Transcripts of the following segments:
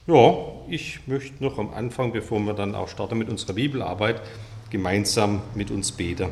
Ja, ich möchte noch am Anfang, bevor wir dann auch starten mit unserer Bibelarbeit, gemeinsam mit uns beten.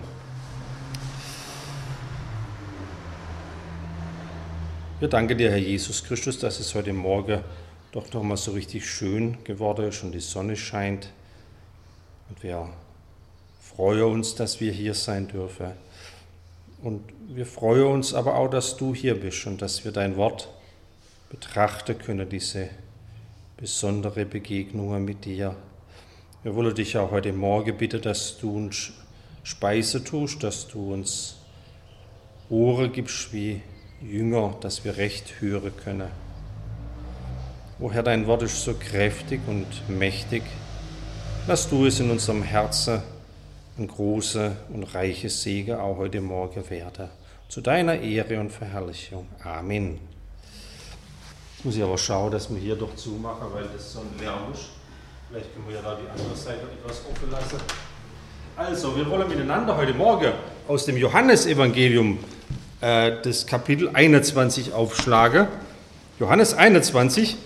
Wir danken dir, Herr Jesus Christus, dass es heute Morgen doch noch mal so richtig schön geworden ist und die Sonne scheint. Und wir freuen uns, dass wir hier sein dürfen. Und wir freuen uns aber auch, dass du hier bist und dass wir dein Wort betrachten können, diese besondere Begegnungen mit dir. Wir wollen dich auch heute Morgen bitten, dass du uns Speise tust, dass du uns Ohren gibst wie Jünger, dass wir recht hören können. O Herr, dein Wort ist so kräftig und mächtig. Lass du es in unserem Herzen ein großer und reicher Segen auch heute Morgen werden. Zu deiner Ehre und Verherrlichung. Amen. Jetzt muss ich aber schauen, dass wir hier doch zumachen, weil das so ein Lärm ist. Vielleicht können wir ja da die andere Seite etwas offen lassen. Also, wir wollen miteinander heute Morgen aus dem Johannesevangelium das Kapitel 21 aufschlagen. Johannes 21.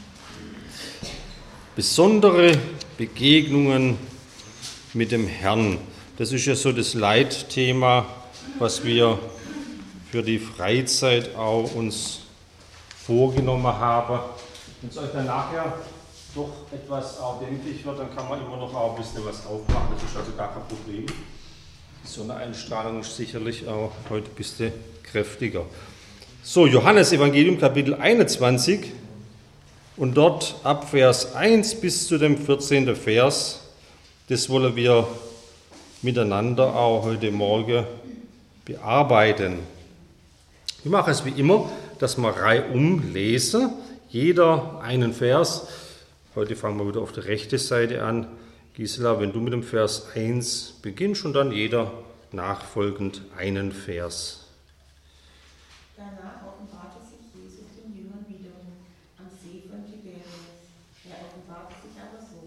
Besondere Begegnungen mit dem Herrn. Das ist ja so das Leitthema, was wir für die Freizeit auch uns vorgenommen habe. Wenn es euch dann nachher doch etwas auch dämlich wird, dann kann man immer noch auch ein bisschen was aufmachen. Das ist also gar kein Problem. Die Sonneneinstrahlung ist sicherlich auch heute ein bisschen kräftiger. So, Johannes Evangelium Kapitel 21 und dort ab Vers 1 bis zu dem 14. Vers, das wollen wir miteinander auch heute Morgen bearbeiten. Ich mache es wie immer, dass wir reihum lesen, jeder einen Vers. Heute fangen wir wieder auf der rechten Seite an. Gisela, wenn du mit dem Vers 1 beginnst und dann jeder nachfolgend einen Vers. Danach offenbarte sich Jesus den Jüngern wiederum am See von Tiberias. Er offenbarte sich aber so.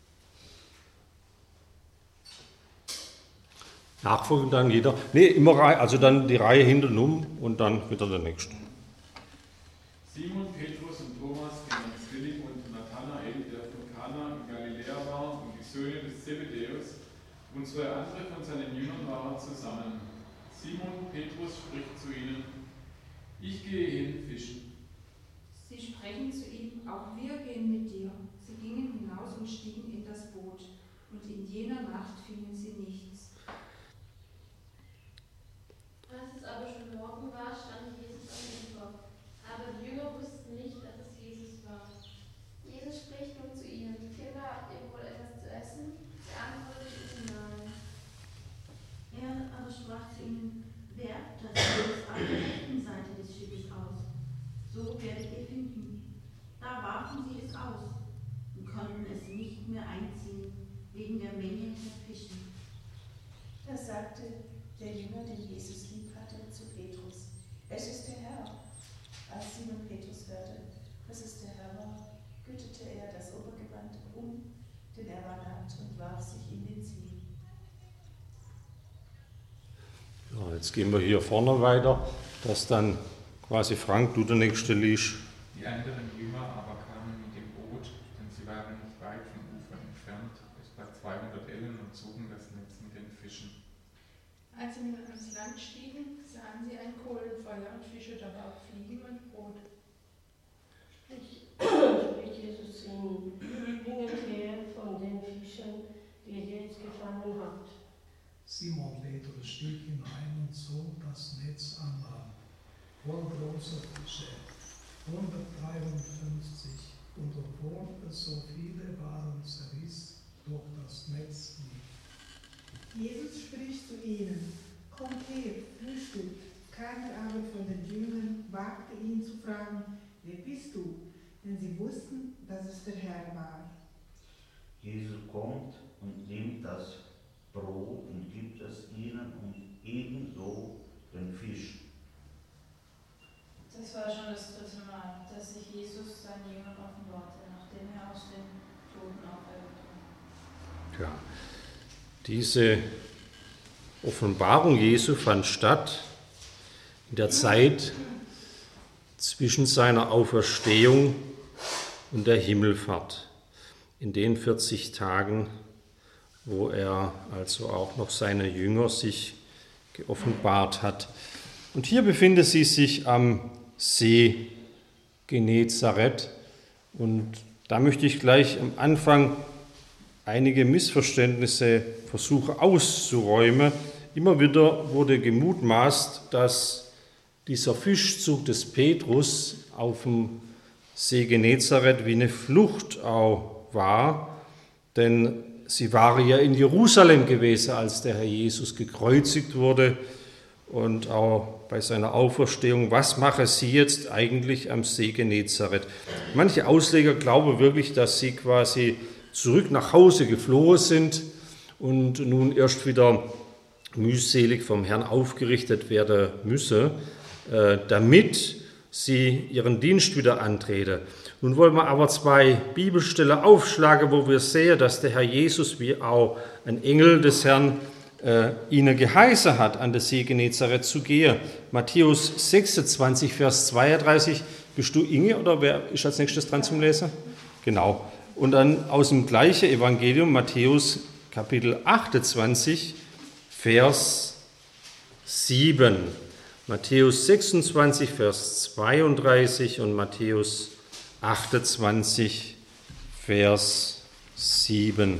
Nachfolgend dann jeder. Immer also dann die Reihe hintenrum und dann wieder der nächste. Simon, Petrus und Thomas, genannt Zwilling, und Nathanael, der von Kana in Galiläa war, und die Söhne des Zebedeus, und zwei andere von seinen Jüngern waren zusammen. Simon, Petrus, spricht zu ihnen: Ich gehe hin fischen. Sie sprechen zu ihm: Auch wir gehen mit dir. Sie gingen hinaus und stiegen in das Boot, und in jener Nacht fingen sie nichts. Als es aber schon Morgen war, stand Jesus am Ufer. Aber die Jünger wussten nicht, dass es Jesus war. Jesus spricht nun zu ihnen: Kinder, habt ihr wohl etwas zu essen? Sie antworteten nein. Er aber sprach zu ihnen: Werft das Netz auf der rechten Seite des Schiffes aus. So werdet ihr finden. Da warfen sie es aus und konnten es nicht mehr einziehen, wegen der Menge der Fische. Da sagte der Jünger, den Jesus lieb hatte, zu Petrus: Es ist der Herr. Als Simon Petrus hörte, dass es der Herr war, gürtete er das Obergewand um, denn er war nackt, und warf sich in den See. Ja, jetzt gehen wir hier vorne weiter, dass dann quasi Frank, du der Nächste liest. Die anderen Jünger aber kamen mit dem Boot, denn sie waren nicht weit vom Ufer entfernt, etwa 200 Ellen, und zogen das Netz mit den Fischen. Als sie nun ans Land stiegen, sahen sie ein Kohlenfeuer und Fische darauf, Fliegen und Brot. Spricht Jesus zu ihnen: Bringt her von den Fischen, die ihr jetzt gefangen habt. Simon Petrus stieg hinein und zog das Netz an Land, voll großer Fische, 153, und obwohl es so viele waren, zerriss doch das Netz nicht. Jesus spricht zu ihnen: Kommt her, frühstückt. Keiner aber von den Jüngern wagte ihn zu fragen: Wer bist du? Denn sie wussten, dass es der Herr war. Jesus kommt und nimmt das Brot und gibt es ihnen, und ebenso den Fisch. Das war schon das 3. Mal, dass sich Jesus seinen Jüngern offenbarte, nachdem er aus den Toten auferweckt war. Ja, diese Offenbarung Jesu fand statt in der Zeit zwischen seiner Auferstehung und der Himmelfahrt. In den 40 Tagen, wo er also auch noch seine Jünger sich geoffenbart hat. Und hier befindet sie sich am See Genezareth. Und da möchte ich gleich am Anfang einige Missverständnisse versuchen auszuräumen. Immer wieder wurde gemutmaßt, dass dieser Fischzug des Petrus auf dem See Genezareth wie eine Flucht auch war, denn sie waren ja in Jerusalem gewesen, als der Herr Jesus gekreuzigt wurde und auch bei seiner Auferstehung. Was machen sie jetzt eigentlich am See Genezareth? Manche Ausleger glauben wirklich, dass sie quasi zurück nach Hause geflohen sind und nun erst wieder mühselig vom Herrn aufgerichtet werden müsse, damit sie ihren Dienst wieder antreten. Nun wollen wir aber 2 Bibelstellen aufschlagen, wo wir sehen, dass der Herr Jesus wie auch ein Engel des Herrn ihnen geheißen hat, an den See Genezareth zu gehen. Matthäus 26, Vers 32. Bist du Inge oder wer ist als nächstes dran zum Lesen? Genau. Und dann aus dem gleichen Evangelium, Matthäus Kapitel 28, Vers 7. Matthäus 26, Vers 32 und Matthäus 28, Vers 7.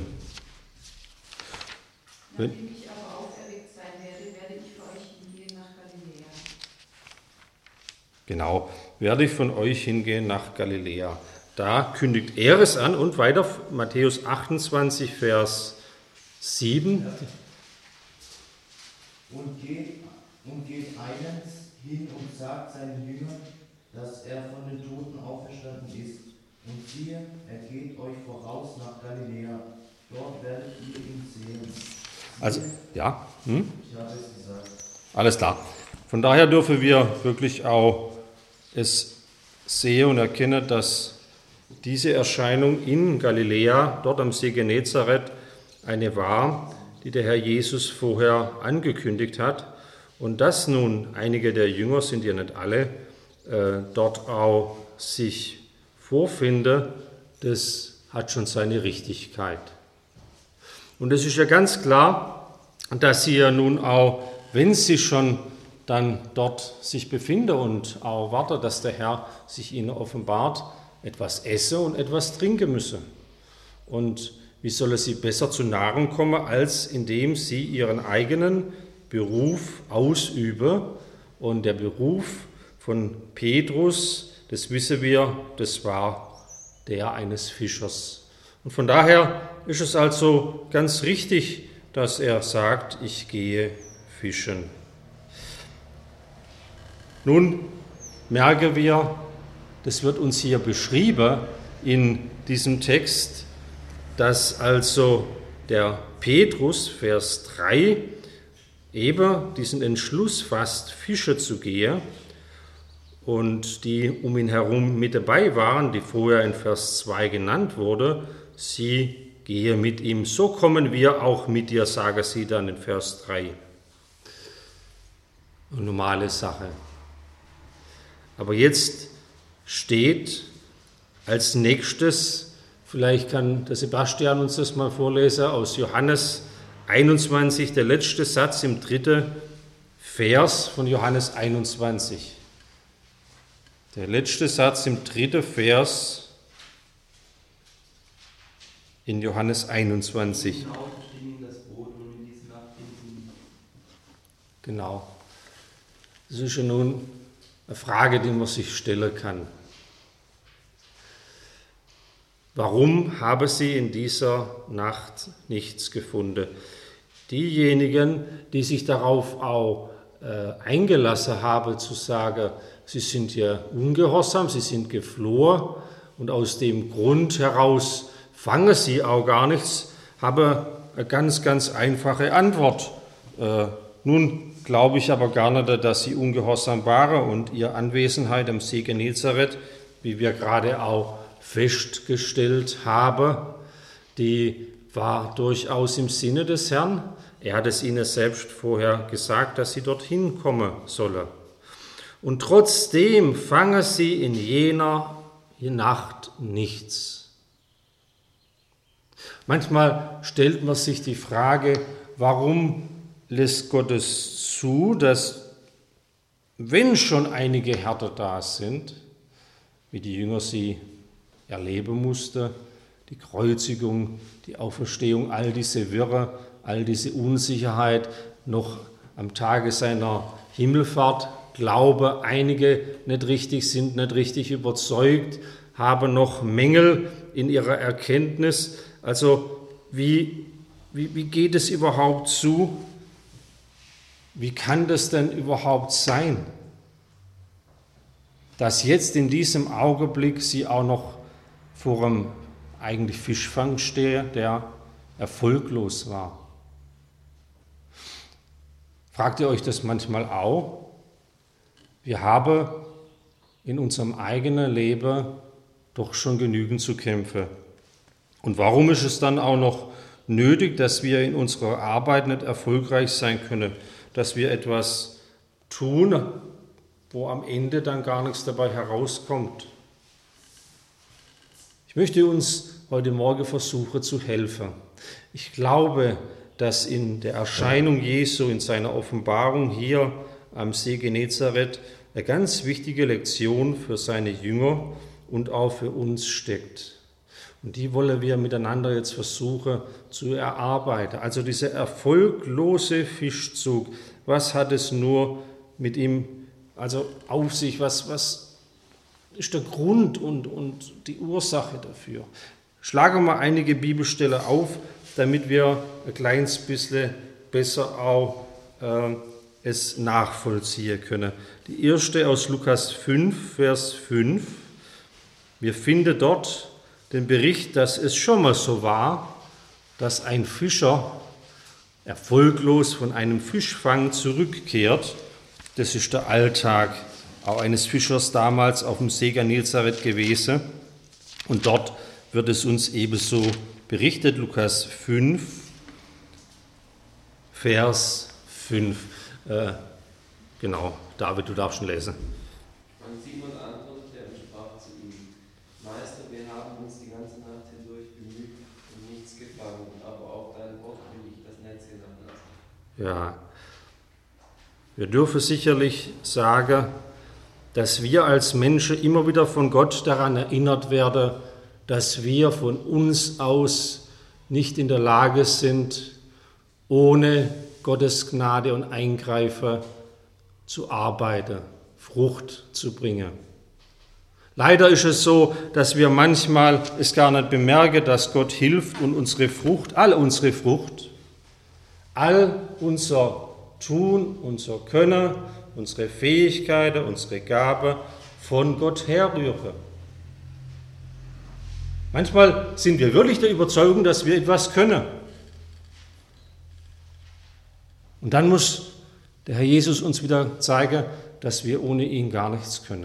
Nachdem ich aber auferweckt sein werde, werde ich für euch hingehen nach Galiläa. Genau, werde ich von euch hingehen nach Galiläa. Da kündigt er es an und weiter Matthäus 28, Vers 7. Und geht eilends hin und sagt seinen Jüngern, dass er von den Toten auferstanden ist. Und siehe, er geht euch voraus nach Galiläa. Dort werdet ihr ihn sehen. Also, ja. Ich habe es gesagt. Alles klar. Von daher dürfen wir wirklich auch es sehen und erkennen, dass diese Erscheinung in Galiläa, dort am See Genezareth, eine war, die der Herr Jesus vorher angekündigt hat. Und dass nun einige der Jünger, sind ja nicht alle, dort auch sich vorfinden, das hat schon seine Richtigkeit. Und es ist ja ganz klar, dass sie ja nun auch, wenn sie schon dann dort sich befinden und auch warten, dass der Herr sich ihnen offenbart, etwas essen und etwas trinken müssen. Und wie sollen sie besser zu Nahrung kommen, als indem sie ihren eigenen Beruf ausüben? Und der Beruf von Petrus, das wissen wir, das war der eines Fischers. Und von daher ist es also ganz richtig, dass er sagt, ich gehe fischen. Nun merken wir, das wird uns hier beschrieben in diesem Text, dass also der Petrus, Vers 3, eben diesen Entschluss fasst, Fische zu gehen, und die um ihn herum mit dabei waren, die vorher in Vers 2 genannt wurde, sie gehe mit ihm. So kommen wir auch mit dir, sagen sie dann in Vers 3. Eine normale Sache. Aber jetzt steht als nächstes, vielleicht kann der Sebastian uns das mal vorlesen, aus Johannes 21, der letzte Satz im 3. Vers von Johannes 21. Der letzte Satz im 3. Vers in Johannes 21. Genau. Das ist ja nun eine Frage, die man sich stellen kann. Warum haben sie in dieser Nacht nichts gefunden? Diejenigen, die sich darauf auch eingelassen haben, zu sagen, sie sind ja ungehorsam, sie sind geflohen und aus dem Grund heraus fangen sie auch gar nichts, haben eine ganz, ganz einfache Antwort. Nun glaube ich aber gar nicht, dass sie ungehorsam waren und ihre Anwesenheit am See Genezareth, wie wir gerade auch festgestellt haben, die war durchaus im Sinne des Herrn. Er hat es ihnen selbst vorher gesagt, dass sie dorthin kommen sollen. Und trotzdem fangen sie in hier nacht nichts. Manchmal stellt man sich die Frage, warum lässt Gott es zu, dass, wenn schon einige Härte da sind, wie die Jünger sie erleben mussten, die Kreuzigung, die Auferstehung, all diese Wirre, all diese Unsicherheit, noch am Tage seiner Himmelfahrt, Glaube, einige nicht richtig sind, nicht richtig überzeugt, haben noch Mängel in ihrer Erkenntnis. Also wie geht es überhaupt zu? Wie kann das denn überhaupt sein, dass jetzt in diesem Augenblick sie auch noch vor einem eigentlich Fischfang stehe, der erfolglos war? Fragt ihr euch das manchmal auch? Wir haben in unserem eigenen Leben doch schon genügend zu kämpfen. Und warum ist es dann auch noch nötig, dass wir in unserer Arbeit nicht erfolgreich sein können, dass wir etwas tun, wo am Ende dann gar nichts dabei herauskommt? Ich möchte uns heute Morgen versuchen zu helfen. Ich glaube, dass in der Erscheinung Jesu, in seiner Offenbarung hier am See Genezareth, eine ganz wichtige Lektion für seine Jünger und auch für uns steckt. Und die wollen wir miteinander jetzt versuchen zu erarbeiten. Also dieser erfolglose Fischzug, was hat es nur mit ihm also auf sich, was ist der Grund und die Ursache dafür? Schlagen wir einige Bibelstellen auf, damit wir ein kleines bisschen besser auch es nachvollziehen können. Die erste aus Lukas 5, Vers 5. Wir finden dort den Bericht, dass es schon mal so war, dass ein Fischer erfolglos von einem Fischfang zurückkehrt. Das ist der Alltag auch eines Fischers damals auf dem See Genezareth gewesen. Und dort wird es uns ebenso berichtet, Lukas 5, Vers 5. Genau, David, du darfst schon lesen. Und Simon antwortete und sprach zu ihm: Meister, wir haben uns die ganze Nacht hindurch bemüht und nichts gefangen, aber auf dein Wort will ich das Netz hinablassen. Ja, wir dürfen sicherlich sagen, dass wir als Menschen immer wieder von Gott daran erinnert werden, dass wir von uns aus nicht in der Lage sind, ohne Gottes Gnade und Eingreifen zu arbeiten, Frucht zu bringen. Leider ist es so, dass wir manchmal es gar nicht bemerken, dass Gott hilft und unsere Frucht, all unser Tun, unser Können, unsere Fähigkeiten, unsere Gabe von Gott herrühren. Manchmal sind wir wirklich der Überzeugung, dass wir etwas können. Und dann muss der Herr Jesus uns wieder zeigen, dass wir ohne ihn gar nichts können.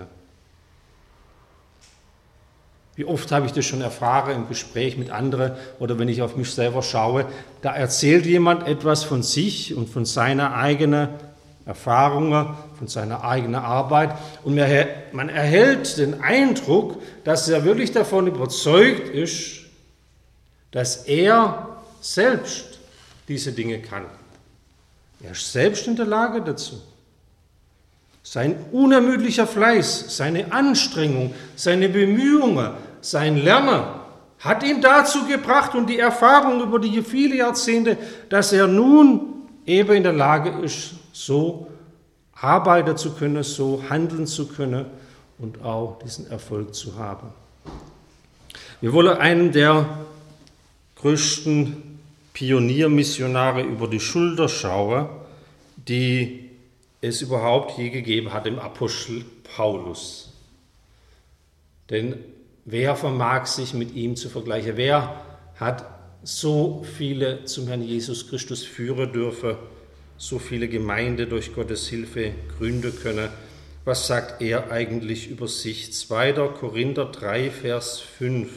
Wie oft habe ich das schon erfahren im Gespräch mit anderen oder wenn ich auf mich selber schaue, da erzählt jemand etwas von sich und von seiner eigenen Erfahrungen, von seiner eigenen Arbeit und man erhält den Eindruck, dass er wirklich davon überzeugt ist, dass er selbst diese Dinge kann. Er ist selbst in der Lage dazu. Sein unermüdlicher Fleiß, seine Anstrengung, seine Bemühungen, sein Lernen hat ihn dazu gebracht und die Erfahrung über die viele Jahrzehnte, dass er nun eben in der Lage ist, so arbeiten zu können, so handeln zu können und auch diesen Erfolg zu haben. Wir wollen einen der größten Pioniermissionare über die Schulter schauen, die es überhaupt je gegeben hat, dem Apostel Paulus. Denn wer vermag sich mit ihm zu vergleichen? Wer hat so viele zum Herrn Jesus Christus führen dürfen, so viele Gemeinden durch Gottes Hilfe gründen können? Was sagt er eigentlich über sich? 2. Korinther 3, Vers 5.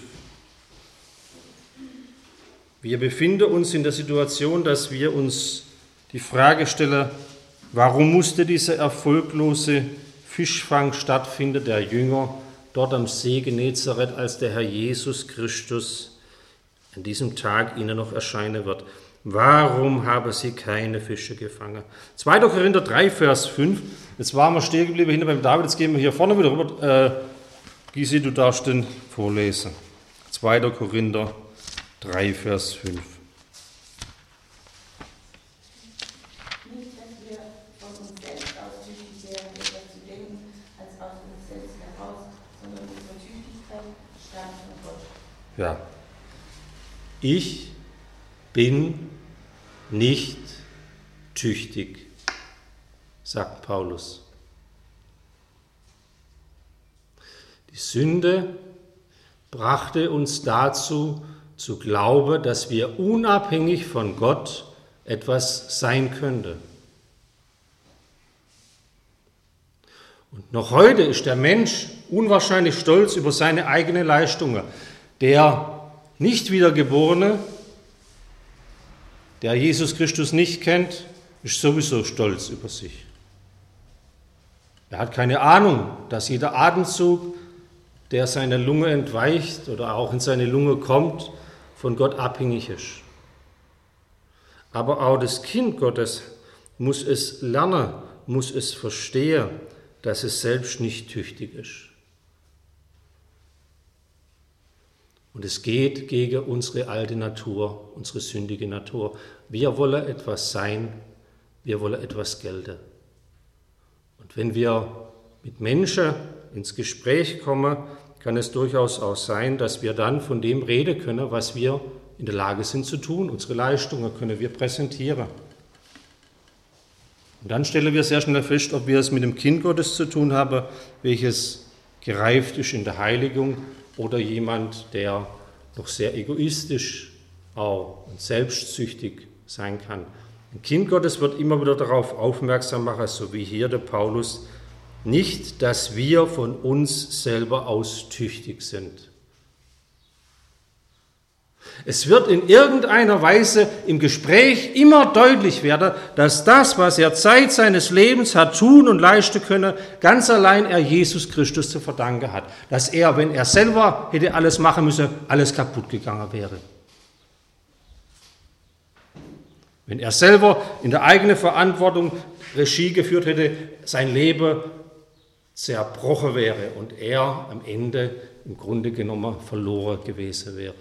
Wir befinden uns in der Situation, dass wir uns die Frage stellen, warum musste dieser erfolglose Fischfang stattfinden der Jünger dort am See Genezareth, als der Herr Jesus Christus an diesem Tag ihnen noch erscheinen wird. Warum haben sie keine Fische gefangen? 2. Korinther 3, Vers 5. Jetzt waren wir stehen geblieben hinter beim David, jetzt gehen wir hier vorne wieder rüber. Gysi, du darfst den vorlesen. 2. Korinther 3, Vers 5. Nicht, dass wir von uns selbst aus tüchtig wären, etwas zu denken, als aus uns selbst heraus, sondern unsere Tüchtigkeit stammt von Gott. Ja. Ich bin nicht tüchtig, sagt Paulus. Die Sünde brachte uns dazu, zu glauben, dass wir unabhängig von Gott etwas sein könnte. Und noch heute ist der Mensch unwahrscheinlich stolz über seine eigenen Leistungen. Der Nicht-Wiedergeborene, der Jesus Christus nicht kennt, ist sowieso stolz über sich. Er hat keine Ahnung, dass jeder Atemzug, der seiner Lunge entweicht oder auch in seine Lunge kommt, von Gott abhängig ist. Aber auch das Kind Gottes muss es lernen, muss es verstehen, dass es selbst nicht tüchtig ist. Und es geht gegen unsere alte Natur, unsere sündige Natur. Wir wollen etwas sein, wir wollen etwas gelten. Und wenn wir mit Menschen ins Gespräch kommen, kann es durchaus auch sein, dass wir dann von dem reden können, was wir in der Lage sind zu tun. Unsere Leistungen können wir präsentieren. Und dann stellen wir sehr schnell fest, ob wir es mit dem Kind Gottes zu tun haben, welches gereift ist in der Heiligung, oder jemand, der noch sehr egoistisch auch und selbstsüchtig sein kann. Ein Kind Gottes wird immer wieder darauf aufmerksam machen, so wie hier der Paulus, nicht, dass wir von uns selber aus tüchtig sind. Es wird in irgendeiner Weise im Gespräch immer deutlich werden, dass das, was er Zeit seines Lebens hat tun und leisten können, ganz allein er Jesus Christus zu verdanken hat. Dass er, wenn er selber hätte alles machen müssen, alles kaputt gegangen wäre. Wenn er selber in der eigenen Verantwortung Regie geführt hätte, sein Leben zerbrochen wäre und er am Ende im Grunde genommen verloren gewesen wäre.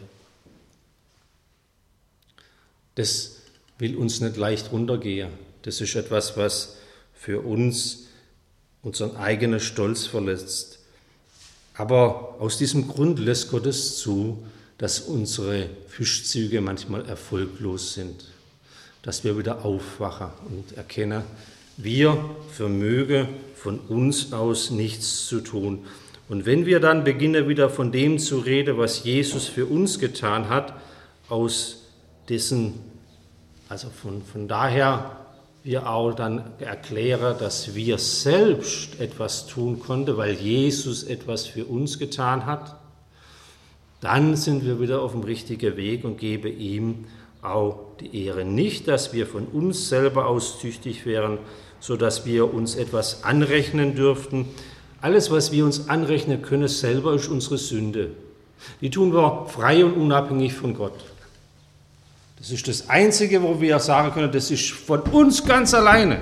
Das will uns nicht leicht runtergehen. Das ist etwas, was für uns unseren eigenen Stolz verletzt. Aber aus diesem Grund lässt Gott es zu, dass unsere Fischzüge manchmal erfolglos sind. Dass wir wieder aufwachen und erkennen, wir vermögen von uns aus nichts zu tun. Und wenn wir dann beginnen, wieder von dem zu reden, was Jesus für uns getan hat, aus dessen, also von daher wir auch dann erklären, dass wir selbst etwas tun konnten, weil Jesus etwas für uns getan hat, dann sind wir wieder auf dem richtigen Weg und geben ihm auch die Ehre. Nicht, dass wir von uns selber aus tüchtig wären, sodass wir uns etwas anrechnen dürften. Alles, was wir uns anrechnen können, selber ist unsere Sünde. Die tun wir frei und unabhängig von Gott. Das ist das Einzige, wo wir sagen können, das ist von uns ganz alleine.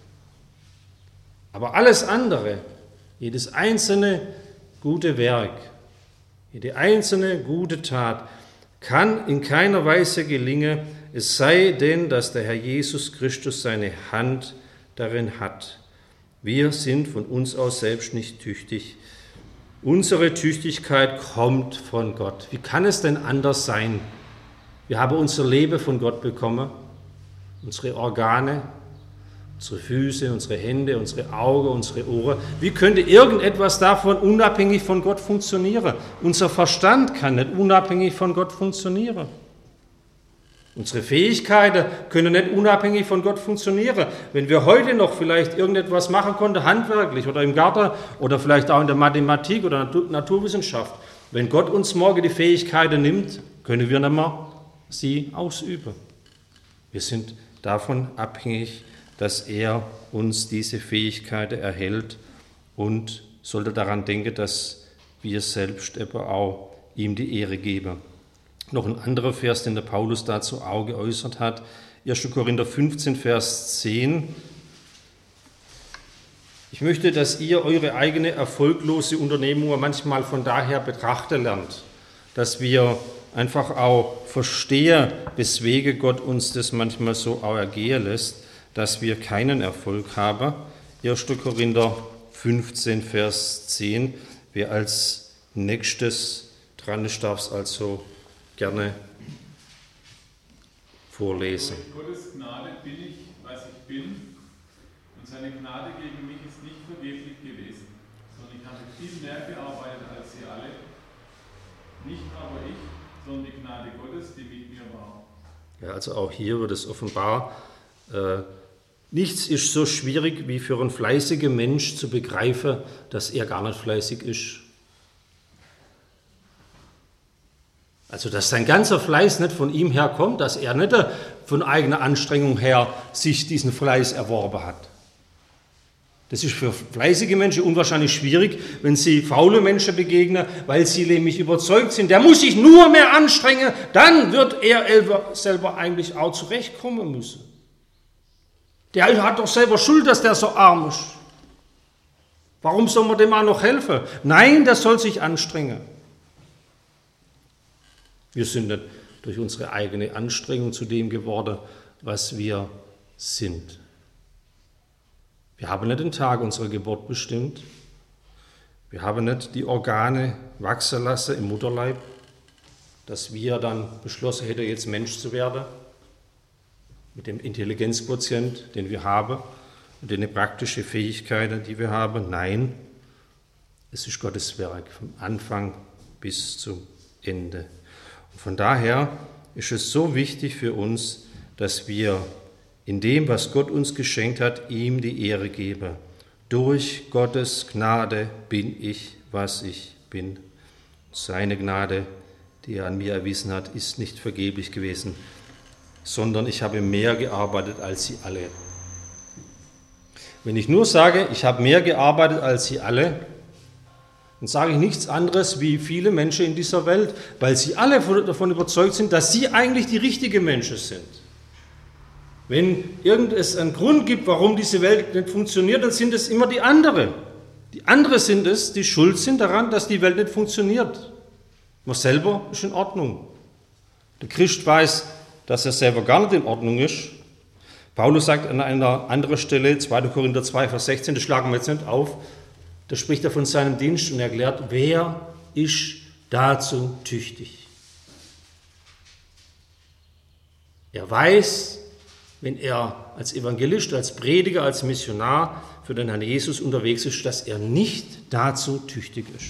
Aber alles andere, jedes einzelne gute Werk, jede einzelne gute Tat, kann in keiner Weise gelingen, es sei denn, dass der Herr Jesus Christus seine Hand darin hat. Wir sind von uns aus selbst nicht tüchtig. Unsere Tüchtigkeit kommt von Gott. Wie kann es denn anders sein? Wir haben unser Leben von Gott bekommen, unsere Organe, unsere Füße, unsere Hände, unsere Augen, unsere Ohren. Wie könnte irgendetwas davon unabhängig von Gott funktionieren? Unser Verstand kann nicht unabhängig von Gott funktionieren. Unsere Fähigkeiten können nicht unabhängig von Gott funktionieren. Wenn wir heute noch vielleicht irgendetwas machen konnten, handwerklich oder im Garten oder vielleicht auch in der Mathematik oder Naturwissenschaft, wenn Gott uns morgen die Fähigkeiten nimmt, können wir nicht mehr sie ausüben. Wir sind davon abhängig, dass er uns diese Fähigkeiten erhält und sollte daran denken, dass wie er selbst eben auch ihm die Ehre gebe. Noch ein anderer Vers, den der Paulus dazu auch geäußert hat, 1. Korinther 15, Vers 10. Ich möchte, dass ihr eure eigene erfolglose Unternehmung manchmal von daher betrachten lernt, dass wir einfach auch verstehen, weswegen Gott uns das manchmal so auch ergehen lässt, dass wir keinen Erfolg haben. 1. Korinther 15, Vers 10. Wer als nächstes dran ist, darf es also gerne vorlesen. Durch Gottes Gnade bin ich, was ich bin, und seine Gnade gegen mich ist nicht vergeblich gewesen, sondern ich habe viel mehr gearbeitet als sie alle. Nicht aber ich, sondern die Gnade Gottes, die mit mir war. Ja, also auch hier wird es offenbar, nichts ist so schwierig wie für einen fleißigen Mensch zu begreifen, dass er gar nicht fleißig ist. Also dass sein ganzer Fleiß nicht von ihm herkommt, dass er nicht von eigener Anstrengung her sich diesen Fleiß erworben hat. Das ist für fleißige Menschen unwahrscheinlich schwierig, wenn sie faule Menschen begegnen, weil sie nämlich überzeugt sind, der muss sich nur mehr anstrengen, dann wird er selber eigentlich auch zurechtkommen müssen. Der hat doch selber Schuld, dass der so arm ist. Warum soll man dem auch noch helfen? Nein, der soll sich anstrengen. Wir sind nicht durch unsere eigene Anstrengung zu dem geworden, was wir sind. Wir haben nicht den Tag unserer Geburt bestimmt. Wir haben nicht die Organe wachsen lassen im Mutterleib, dass wir dann beschlossen hätten, jetzt Mensch zu werden, mit dem Intelligenzquotient, den wir haben, und den praktischen Fähigkeiten, die wir haben. Nein, es ist Gottes Werk, vom Anfang bis zum Ende. Und von daher ist es so wichtig für uns, dass wir in dem, was Gott uns geschenkt hat, ihm die Ehre geben. Durch Gottes Gnade bin ich, was ich bin. Seine Gnade, die er an mir erwiesen hat, ist nicht vergeblich gewesen, sondern ich habe mehr gearbeitet als sie alle. Wenn ich nur sage, ich habe mehr gearbeitet als sie alle, dann sage ich nichts anderes wie viele Menschen in dieser Welt, weil sie alle davon überzeugt sind, dass sie eigentlich die richtigen Menschen sind. Wenn es einen Grund gibt, warum diese Welt nicht funktioniert, dann sind es immer die anderen. Die anderen sind es, die schuld sind daran, dass die Welt nicht funktioniert. Man selber ist in Ordnung. Der Christ weiß, dass er selber gar nicht in Ordnung ist. Paulus sagt an einer anderen Stelle, 2. Korinther 2, Vers 16, das schlagen wir jetzt nicht auf, da spricht er von seinem Dienst und erklärt, wer ist dazu tüchtig. Er weiß, wenn er als Evangelist, als Prediger, als Missionar für den Herrn Jesus unterwegs ist, dass er nicht dazu tüchtig ist.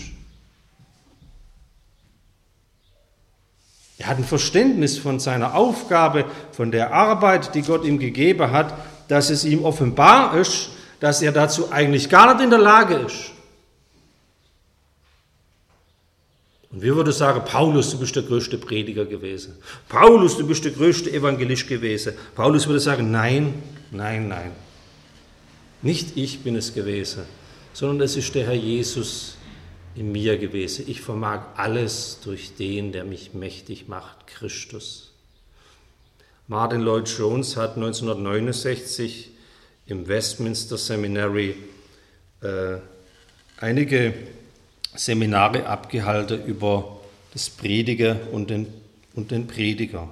Er hat ein Verständnis von seiner Aufgabe, von der Arbeit, die Gott ihm gegeben hat, dass es ihm offenbar ist, dass er dazu eigentlich gar nicht in der Lage ist. Und wir würden sagen, Paulus, du bist der größte Prediger gewesen. Paulus, du bist der größte Evangelist gewesen. Paulus würde sagen, nein, nein, nein. Nicht ich bin es gewesen, sondern es ist der Herr Jesus in mir gewesen. Ich vermag alles durch den, der mich mächtig macht, Christus. Martin Lloyd-Jones hat 1969 im Westminster Seminary einige Seminare abgehalten über das Predigen und den Prediger.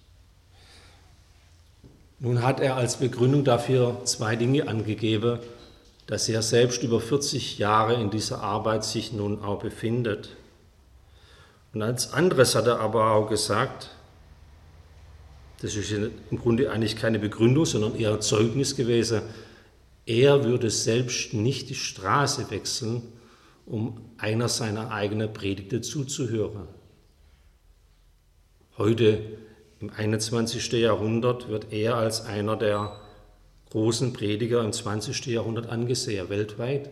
Nun hat er als Begründung dafür zwei Dinge angegeben, dass er selbst über 40 Jahre in dieser Arbeit sich nun auch befindet. Und als anderes hat er aber auch gesagt, das ist im Grunde eigentlich keine Begründung, sondern eher ein Zeugnis gewesen, er würde selbst nicht die Straße wechseln, um einer seiner eigenen Predigten zuzuhören. Heute im 21. Jahrhundert wird er als einer der großen Prediger im 20. Jahrhundert angesehen, weltweit.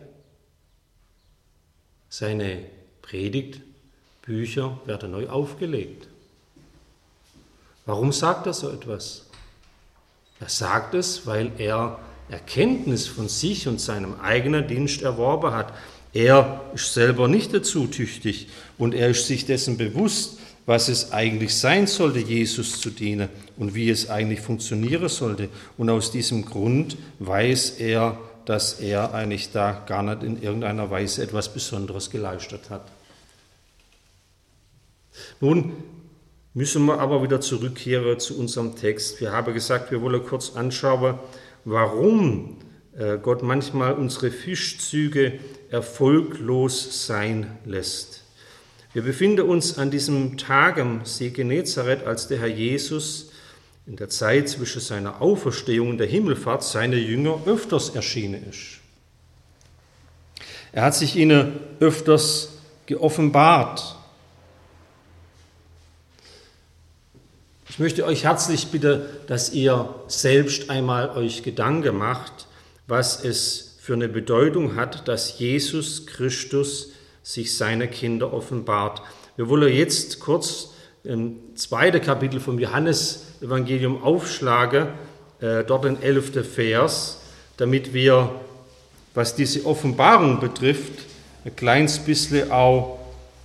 Seine Predigtbücher werden neu aufgelegt. Warum sagt er so etwas? Er sagt es, weil er Erkenntnis von sich und seinem eigenen Dienst erworben hat. Er ist selber nicht dazu tüchtig und er ist sich dessen bewusst, was es eigentlich sein sollte, Jesus zu dienen und wie es eigentlich funktionieren sollte. Und aus diesem Grund weiß er, dass er eigentlich da gar nicht in irgendeiner Weise etwas Besonderes geleistet hat. Nun müssen wir aber wieder zurückkehren zu unserem Text. Wir haben gesagt, wir wollen kurz anschauen, warum Gott manchmal unsere Fischzüge erfolglos sein lässt. Wir befinden uns an diesem Tag am See Genezareth, als der Herr Jesus in der Zeit zwischen seiner Auferstehung und der Himmelfahrt seine Jünger öfters erschienen ist. Er hat sich ihnen öfters geoffenbart. Ich möchte euch herzlich bitten, dass ihr selbst einmal euch Gedanken macht, was es für eine Bedeutung hat, dass Jesus Christus sich seine Kinder offenbart. Wir wollen jetzt kurz im 2. Kapitel vom Johannesevangelium aufschlagen, dort den 11. Vers, damit wir, was diese Offenbarung betrifft, ein kleines bisschen auch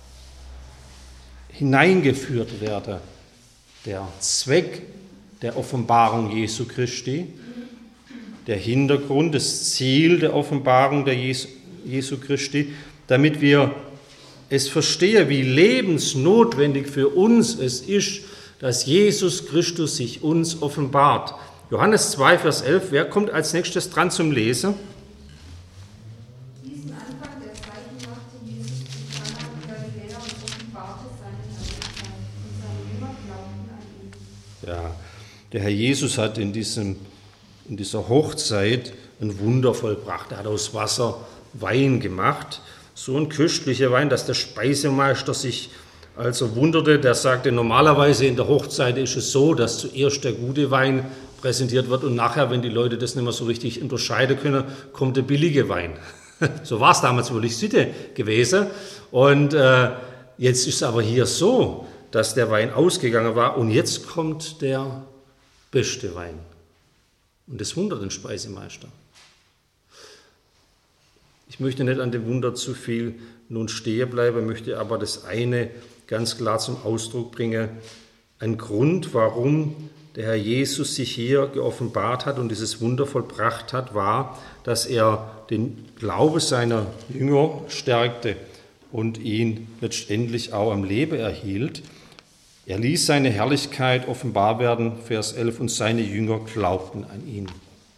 hineingeführt werden. Der Zweck der Offenbarung Jesu Christi, der Hintergrund, das Ziel der Offenbarung der Jesu Christi, damit wir es verstehen, wie lebensnotwendig für uns es ist, dass Jesus Christus sich uns offenbart. Johannes 2, Vers 11, wer kommt als nächstes dran zum Lesen? Diesen Anfang der Zeiten machte Jesus zu Kana in Galiläa und offenbarte seine Herrlichkeit, und seine Jünger glaubten an ihn. Ja, der Herr Jesus hat in dieser Hochzeit ein Wunder vollbracht. Er hat aus Wasser Wein gemacht. So ein köstlicher Wein, dass der Speisemeister sich also wunderte. Der sagte, normalerweise in der Hochzeit ist es so, dass zuerst der gute Wein präsentiert wird und nachher, wenn die Leute das nicht mehr so richtig unterscheiden können, kommt der billige Wein. So war es damals wohl nicht Sitte gewesen. Und jetzt ist es aber hier so, dass der Wein ausgegangen war und jetzt kommt der beste Wein. Und das wundert den Speisemeister. Ich möchte nicht an dem Wunder zu viel nun stehen bleiben, möchte aber das eine ganz klar zum Ausdruck bringen. Ein Grund, warum der Herr Jesus sich hier geoffenbart hat und dieses Wunder vollbracht hat, war, dass er den Glauben seiner Jünger stärkte und ihn letztendlich auch am Leben erhielt. Er ließ seine Herrlichkeit offenbar werden, Vers 11, und seine Jünger glaubten an ihn.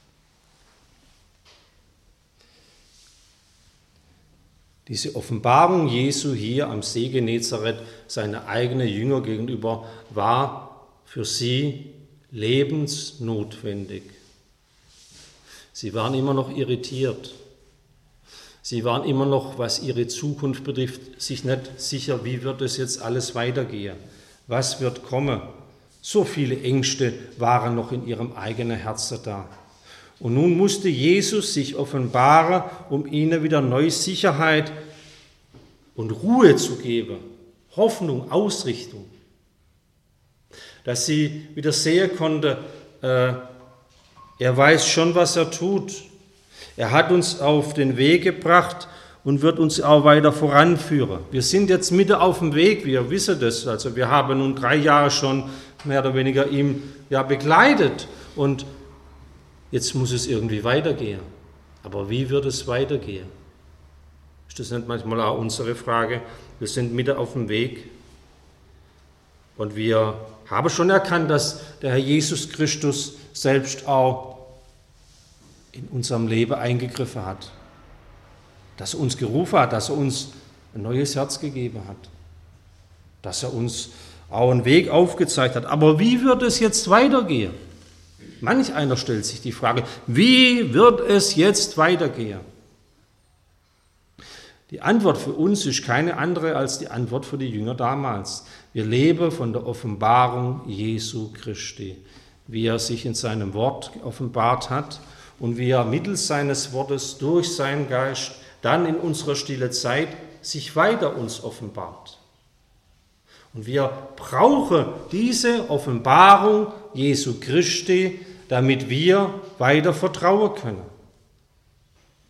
Diese Offenbarung Jesu hier am See Genezareth, seine eigenen Jünger gegenüber, war für sie lebensnotwendig. Sie waren immer noch irritiert. Sie waren immer noch, was ihre Zukunft betrifft, sich nicht sicher, wie wird es jetzt alles weitergehen? Was wird kommen? So viele Ängste waren noch in ihrem eigenen Herzen da. Und nun musste Jesus sich offenbaren, um ihnen wieder neue Sicherheit und Ruhe zu geben, Hoffnung, Ausrichtung. Dass sie wieder sehen konnte, er weiß schon, was er tut. Er hat uns auf den Weg gebracht und wird uns auch weiter voranführen. Wir sind jetzt mitten auf dem Weg, wir wissen das. Also wir haben nun 3 Jahre schon mehr oder weniger ihm begleitet und jetzt muss es irgendwie weitergehen. Aber wie wird es weitergehen? Ist das nicht manchmal auch unsere Frage? Wir sind mitten auf dem Weg und wir haben schon erkannt, dass der Herr Jesus Christus selbst auch in unserem Leben eingegriffen hat. Dass er uns gerufen hat, dass er uns ein neues Herz gegeben hat. Dass er uns auch einen Weg aufgezeigt hat. Aber wie wird es jetzt weitergehen? Manch einer stellt sich die Frage, wie wird es jetzt weitergehen? Die Antwort für uns ist keine andere als die Antwort für die Jünger damals. Wir leben von der Offenbarung Jesu Christi, wie er sich in seinem Wort offenbart hat und wie er mittels seines Wortes durch seinen Geist dann in unserer stille Zeit sich weiter uns offenbart. Und wir brauchen diese Offenbarung Jesu Christi, damit wir weiter vertrauen können.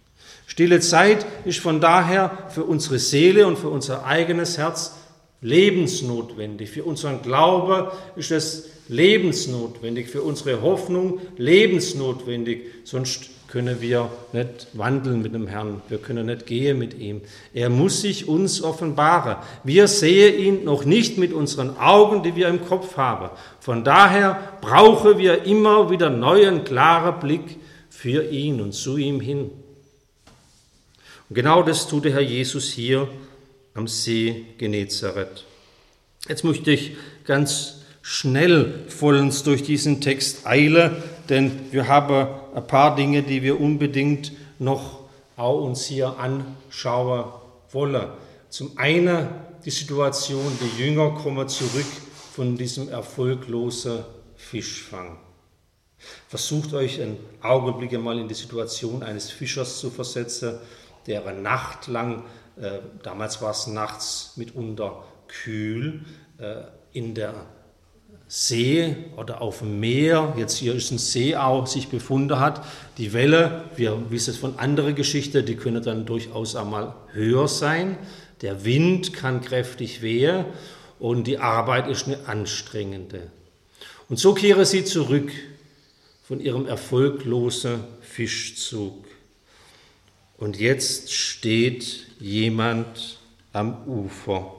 Stille Zeit ist von daher für unsere Seele und für unser eigenes Herz lebensnotwendig. Für unseren Glaube ist es lebensnotwendig, für unsere Hoffnung lebensnotwendig. Sonst können wir nicht wandeln mit dem Herrn, wir können nicht gehen mit ihm. Er muss sich uns offenbaren. Wir sehen ihn noch nicht mit unseren Augen, die wir im Kopf haben. Von daher brauchen wir immer wieder neuen, klaren Blick für ihn und zu ihm hin. Und genau das tut der Herr Jesus hier am See Genezareth. Jetzt möchte ich ganz schnell vollends durch diesen Text eilen, denn wir haben ein paar Dinge, die wir unbedingt noch auch uns hier anschauen wollen. Zum einen die Situation, die Jünger kommen zurück von diesem erfolglosen Fischfang. Versucht euch einen Augenblick einmal in die Situation eines Fischers zu versetzen, der eine Nacht lang, damals war es nachts mitunter kühl, in der See oder auf dem Meer, jetzt hier ist ein See auch, sich befunden hat. Die Welle, wir wissen es von anderen Geschichten, die können dann durchaus einmal höher sein. Der Wind kann kräftig wehen und die Arbeit ist eine anstrengende. Und so kehren sie zurück von ihrem erfolglosen Fischzug. Und jetzt steht jemand am Ufer.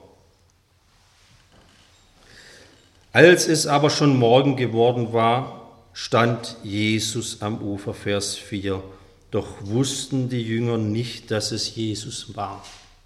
Als es aber schon Morgen geworden war, stand Jesus am Ufer, Vers 4. Doch wussten die Jünger nicht, dass es Jesus war.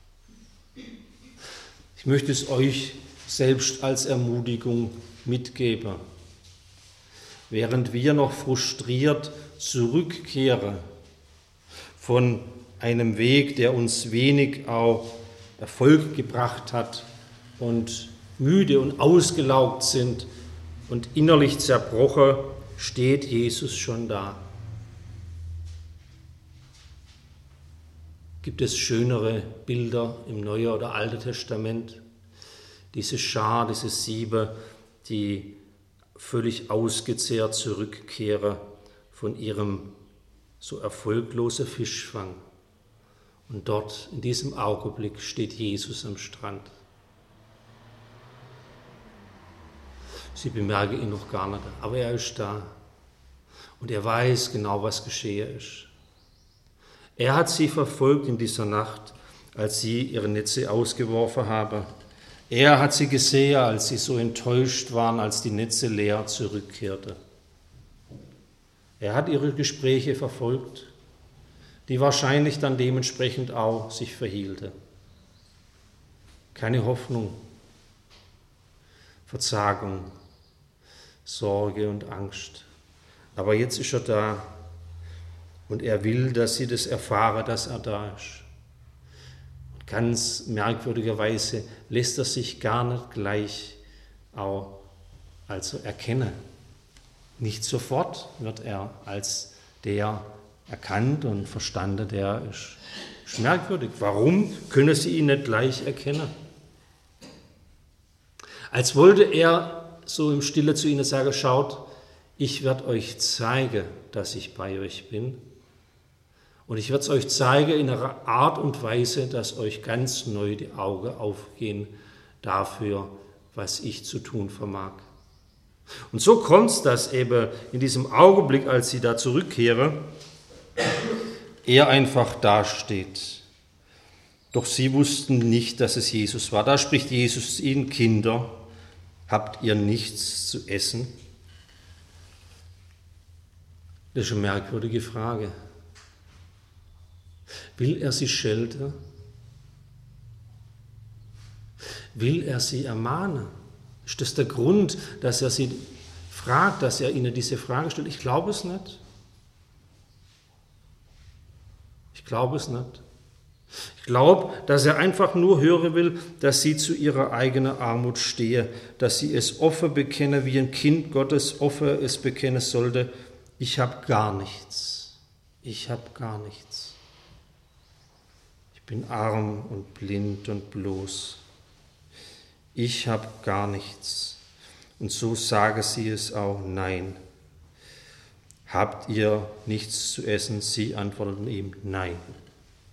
Ich möchte es euch selbst als Ermutigung mitgeben. Während wir noch frustriert zurückkehren von einem Weg, der uns wenig auch Erfolg gebracht hat und müde und ausgelaugt sind und innerlich zerbrochen, steht Jesus schon da. Gibt es schönere Bilder im Neuen oder Alten Testament? Diese Schar, diese Sieben, die völlig ausgezehrt zurückkehren von ihrem so erfolglosen Fischfang. Und dort, in diesem Augenblick, steht Jesus am Strand. Sie bemerken ihn noch gar nicht, aber er ist da. Und er weiß genau, was geschehen ist. Er hat sie verfolgt in dieser Nacht, als sie ihre Netze ausgeworfen haben. Er hat sie gesehen, als sie so enttäuscht waren, als die Netze leer zurückkehrten. Er hat ihre Gespräche verfolgt, die wahrscheinlich dann dementsprechend auch sich verhielten. Keine Hoffnung, Verzagung, Sorge und Angst. Aber jetzt ist er da und er will, dass sie das erfahren, dass er da ist. Und ganz merkwürdigerweise lässt er sich gar nicht gleich auch erkennen. Nicht sofort wird er als der erkannt und verstanden, der ist. Ist merkwürdig. Warum können sie ihn nicht gleich erkennen? Als wollte er so im Stille zu ihnen sagen, schaut, ich werde euch zeigen, dass ich bei euch bin. Und ich werde es euch zeigen in einer Art und Weise, dass euch ganz neu die Augen aufgehen dafür, was ich zu tun vermag. Und so kommt es, dass eben in diesem Augenblick, als sie da zurückkehren, er einfach dasteht. Doch sie wussten nicht, dass es Jesus war. Da spricht Jesus zu ihnen, Kinder, habt ihr nichts zu essen? Das ist eine merkwürdige Frage. Will er sie schelten? Will er sie ermahnen? Ist das der Grund, dass er sie fragt, dass er ihnen diese Frage stellt? Ich glaube es nicht. Ich glaube es nicht. Ich glaube, dass er einfach nur hören will, dass sie zu ihrer eigenen Armut stehe, dass sie es offen bekennen, wie ein Kind Gottes offen es bekennen sollte. Ich habe gar nichts. Ich habe gar nichts. Ich bin arm und blind und bloß. Ich habe gar nichts. Und so sage sie es auch, nein. Habt ihr nichts zu essen? Sie antworteten ihm, nein.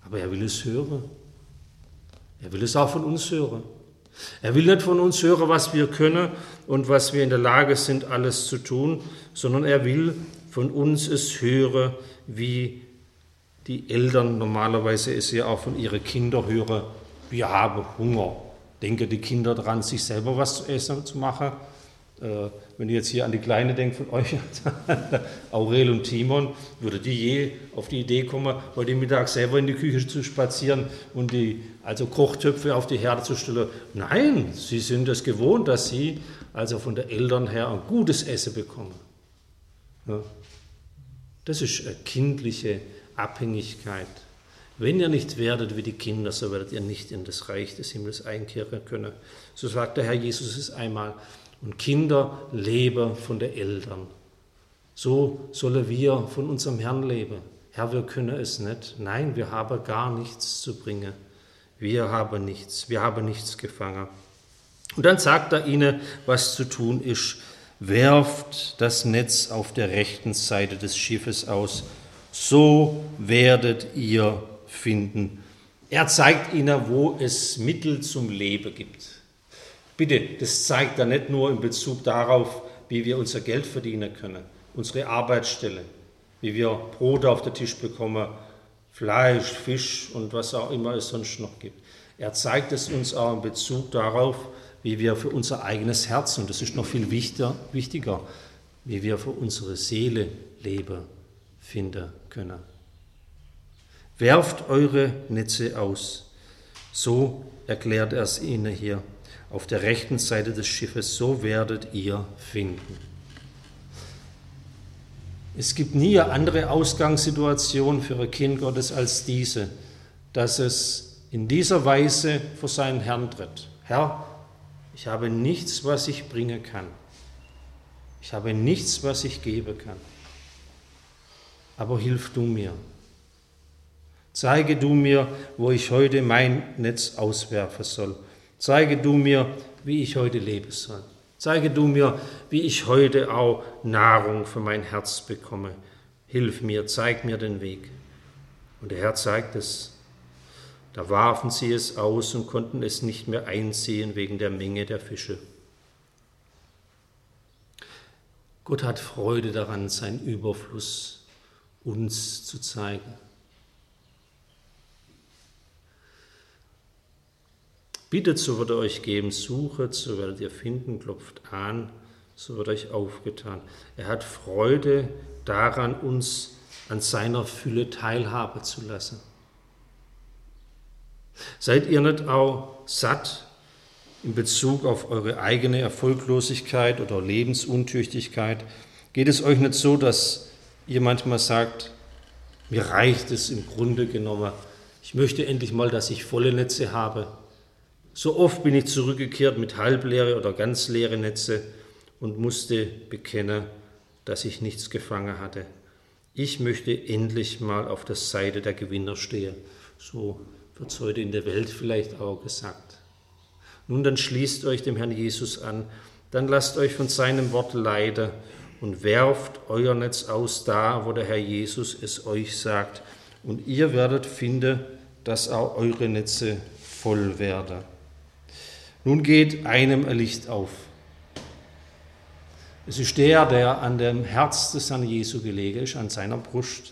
Aber er will es hören. Er will es auch von uns hören. Er will nicht von uns hören, was wir können und was wir in der Lage sind, alles zu tun, sondern er will von uns es hören, wie die Eltern normalerweise es ja auch von ihren Kindern hören. Wir haben Hunger. Denken die Kinder daran, sich selber was zu essen zu machen? Wenn ihr jetzt hier an die Kleine denkt von euch, Aurel und Timon, würde die je auf die Idee kommen, heute Mittag selber in die Küche zu spazieren und die Kochtöpfe auf die Herde zu stellen? Nein, sie sind es gewohnt, dass sie also von den Eltern her ein gutes Essen bekommen. Ja. Das ist eine kindliche Abhängigkeit. Wenn ihr nicht werdet wie die Kinder, so werdet ihr nicht in das Reich des Himmels einkehren können. So sagt der Herr Jesus es einmal. Und Kinder leben von den Eltern. So sollen wir von unserem Herrn leben. Herr, wir können es nicht. Nein, wir haben gar nichts zu bringen. Wir haben nichts gefangen. Und dann sagt er ihnen, was zu tun ist. Werft das Netz auf der rechten Seite des Schiffes aus. So werdet ihr finden. Er zeigt ihnen, wo es Mittel zum Leben gibt. Bitte, das zeigt er nicht nur in Bezug darauf, wie wir unser Geld verdienen können, unsere Arbeitsstelle, wie wir Brot auf den Tisch bekommen, Fleisch, Fisch und was auch immer es sonst noch gibt. Er zeigt es uns auch in Bezug darauf, wie wir für unser eigenes Herz, und das ist noch viel wichtiger, wie wir für unsere Seele Leben finden können. Werft eure Netze aus. So erklärt er es ihnen hier. Auf der rechten Seite des Schiffes, so werdet ihr finden. Es gibt nie eine andere Ausgangssituation für ein Kind Gottes als diese, dass es in dieser Weise vor seinen Herrn tritt. Herr, ich habe nichts, was ich bringen kann. Ich habe nichts, was ich geben kann. Aber hilf du mir. Zeige du mir, wo ich heute mein Netz auswerfen soll. Zeige du mir, wie ich heute leben soll. Zeige du mir, wie ich heute auch Nahrung für mein Herz bekomme. Hilf mir, zeig mir den Weg. Und der Herr zeigt es. Da warfen sie es aus und konnten es nicht mehr einsehen wegen der Menge der Fische. Gott hat Freude daran, seinen Überfluss uns zu zeigen. Bittet, so wird er euch geben, suchet, so werdet ihr finden, klopft an, so wird euch aufgetan. Er hat Freude daran, uns an seiner Fülle teilhaben zu lassen. Seid ihr nicht auch satt in Bezug auf eure eigene Erfolglosigkeit oder Lebensuntüchtigkeit? Geht es euch nicht so, dass ihr manchmal sagt, mir reicht es im Grunde genommen, ich möchte endlich mal, dass ich volle Netze habe. So oft bin ich zurückgekehrt mit halbleere oder ganz leere Netze und musste bekennen, dass ich nichts gefangen hatte. Ich möchte endlich mal auf der Seite der Gewinner stehen. So wird es heute in der Welt vielleicht auch gesagt. Nun, dann schließt euch dem Herrn Jesus an, dann lasst euch von seinem Wort leiten und werft euer Netz aus da, wo der Herr Jesus es euch sagt. Und ihr werdet finden, dass auch eure Netze voll werden. Nun geht einem ein Licht auf. Es ist der an dem Herz des Herrn Jesu gelegen ist, an seiner Brust.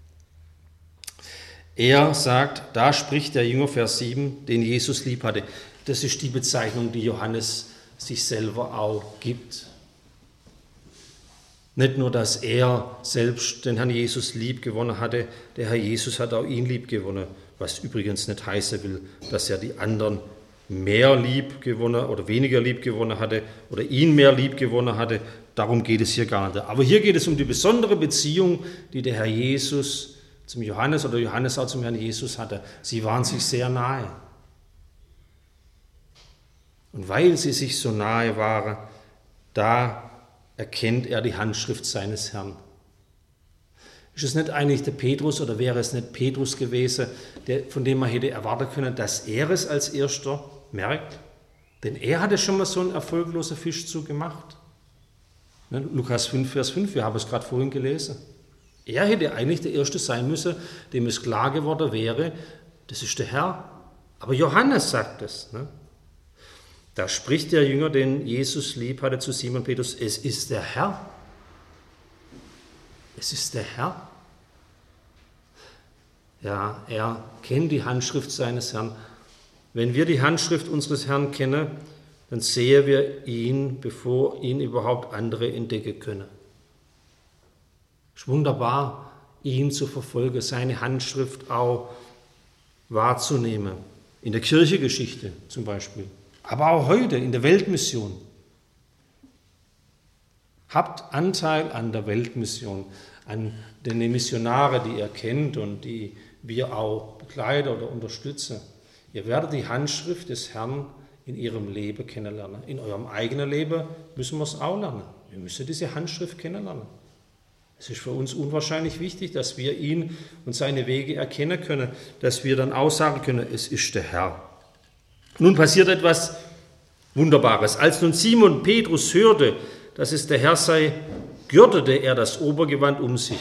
Er sagt, da spricht der Jünger, Vers 7, den Jesus lieb hatte. Das ist die Bezeichnung, die Johannes sich selber auch gibt. Nicht nur, dass er selbst den Herrn Jesus lieb gewonnen hatte, der Herr Jesus hat auch ihn lieb gewonnen, was übrigens nicht heißen will, dass er die anderen mehr lieb gewonnen oder weniger lieb gewonnen hatte oder ihn mehr lieb gewonnen hatte. Darum geht es hier gar nicht. Aber hier geht es um die besondere Beziehung, die der Herr Jesus zum Johannes oder Johannes auch zum Herrn Jesus hatte. Sie waren sich sehr nahe. Und weil sie sich so nahe waren, da erkennt er die Handschrift seines Herrn. Ist es nicht eigentlich der Petrus oder wäre es nicht Petrus gewesen, von dem man hätte erwarten können, dass er es als Erster merkt? Denn er hatte schon mal so einen erfolglosen Fischzug gemacht. Lukas 5, Vers 5, wir haben es gerade vorhin gelesen. Er hätte eigentlich der Erste sein müssen, dem es klar geworden wäre, das ist der Herr. Aber Johannes sagt es. Ne? Da spricht der Jünger, den Jesus lieb hatte, zu Simon Petrus, es ist der Herr. Es ist der Herr. Ja, er kennt die Handschrift seines Herrn. Wenn wir die Handschrift unseres Herrn kennen, dann sehen wir ihn, bevor ihn überhaupt andere entdecken können. Es ist wunderbar, ihn zu verfolgen, seine Handschrift auch wahrzunehmen. In der Kirchengeschichte zum Beispiel, aber auch heute in der Weltmission. Habt Anteil an der Weltmission, an den Missionare, die ihr kennt und die wir auch begleiten oder unterstützen. Ihr werdet die Handschrift des Herrn in ihrem Leben kennenlernen. In eurem eigenen Leben müssen wir es auch lernen. Wir müssen diese Handschrift kennenlernen. Es ist für uns unwahrscheinlich wichtig, dass wir ihn und seine Wege erkennen können, dass wir dann aussagen können, es ist der Herr. Nun passiert etwas Wunderbares. Als nun Simon Petrus hörte, dass es der Herr sei, gürtete er das Obergewand um sich.